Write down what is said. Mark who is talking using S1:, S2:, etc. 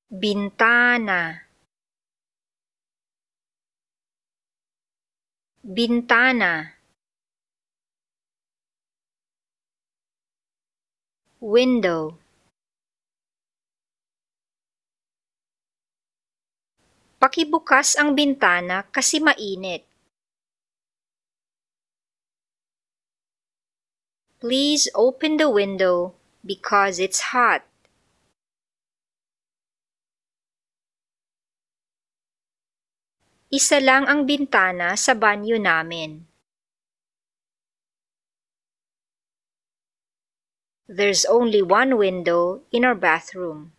S1: Bintana. Bintana. Window. Pakibukas ang bintana kasi mainit. Please open the window because it's hot. Isa lang ang bintana sa banyo namin. There's only one window in our bathroom.